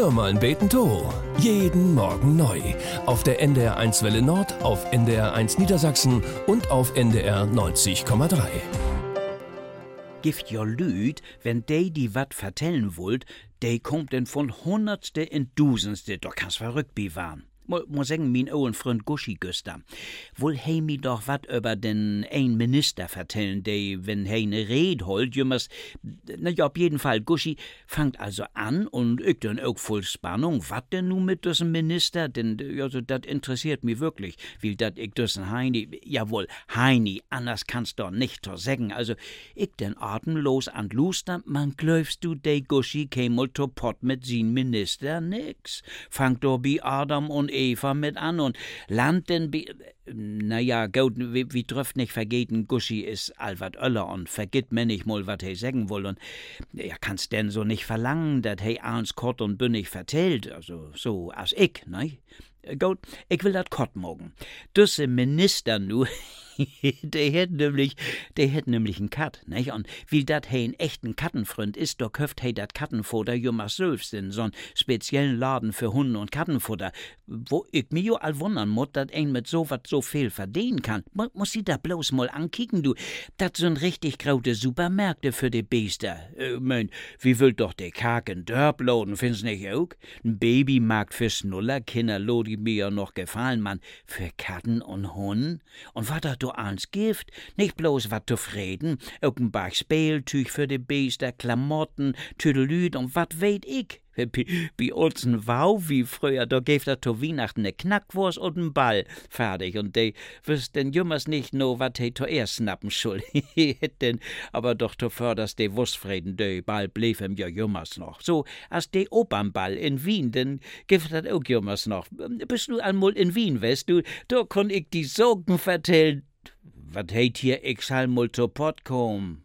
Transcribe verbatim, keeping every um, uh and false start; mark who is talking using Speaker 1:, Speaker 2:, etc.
Speaker 1: Hör mal beten to. Jeden Morgen neu. Auf der N D R eins Welle Nord, auf N D R eins Niedersachsen und auf N D R neunzig Komma drei.
Speaker 2: Gift jo Lüd, wenn de die wat vertellen wollt, de kommt denn von Hundertste in Dusendste, doch kann's verrückt bi waren. Muss sagen, mein owen Freund Guschi Güster. Wohl hei mi doch wat über den ein Minister vertellen, der, wenn hei ne Red holt, jümmers, na ja, auf jeden Fall, Guschi fangt also an und ich dann auch voll Spannung, wat denn nun mit diesem Minister, denn, also, dat interessiert mich wirklich, wie dat ich diesen Heini, jawohl, Heini, anders kannst doch nicht so sagen, also, ich denn atemlos an Luster, man glaubst du, de Guschi kämol to Pott mit sin Minister, nix. Fangt doch bi Adam und Eva mit an und Land denn, naja, gut, wie, wie trifft nicht vergeten, Guschi ist allwat öller und vergitt mir nicht mal, wat he sagen will und ja, kannst denn so nicht verlangen, dat he ans kort und bünnig vertellt, also so als ich, ne? Gut, ich will dat kort morgen. Düsse Minister nu, der hätt nämlich, der hätt nämlich einen Kat, ne? Und wie dat he ein echten Kattenfreund ist, doch köft he dat Kattenfutter jümmers selbst in so'n speziellen Laden für Hunde und Kattenfutter, wo ich mir jo all wundern muss, dat ein mit so wat so viel verdienen kann. Mo, muss sie da bloß mal ankicken, du. Dat sind richtig graute Supermärkte für die Biester. Äh, mein, wie will doch de Kaken Dörp loden, find's nicht auch? Ein Babymarkt für Schnuller, Kinder lodi mir ja noch gefallen, man, für Katten und Hunde. Und wat dat du ans Gift, nicht bloß wat zufrieden, auch ein Bach Spieltüch für die Biester, Klamotten, Tüdelüt und wat weet ich. Bei uns ein Wow wie früher, da gäf er zu Weihnachten ne Knackwurst und n Ball. Fertig. Und de wüsst denn jümmers nicht no, wat he zuerst snappen schul. denn aber doch zu förderst de Wurstfrieden, de Ball blieb ihm ja jümmers noch. So, als de Opernball in Wien, denn gäf dat auch jümmers noch. Bist du einmal in Wien, weißt du, da konn ich die Sorgen vertellen. Wat heit hier, ich schall mal zu Pott kommen.